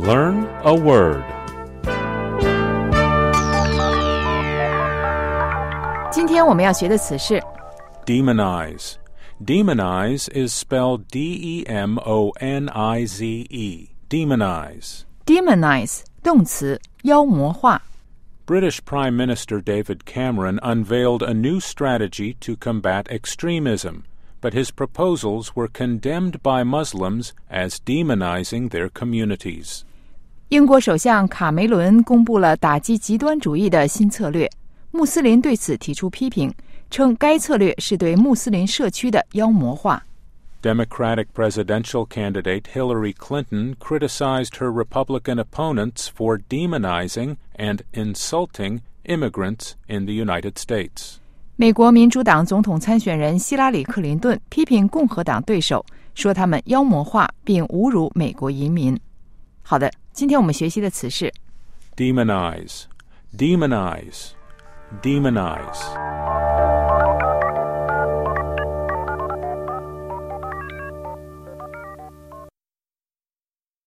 Learn a word. 今天我们要学的词是 Demonize. Demonize is spelled D-E-M-O-N-I-Z-E. Demonize. demonize 动词妖魔化。 British Prime Minister David Cameron unveiled a new strategy to combat extremism, but his proposals were condemned by Muslims as demonizing their communities. 英国首相卡梅伦公布了打击极端主义的新策略，穆斯林对此提出批评，称该策略是对穆斯林社区的妖魔化。 Democratic presidential candidate Hillary Clinton criticized her Republican opponents for demonizing and insulting immigrants in the United States. 美国民主党总统参选人希拉里·克林顿批评共和党对手，说他们妖魔化并侮辱美国移民。好的，今天我们学习的词是 Demonize. Demonize. Demonize.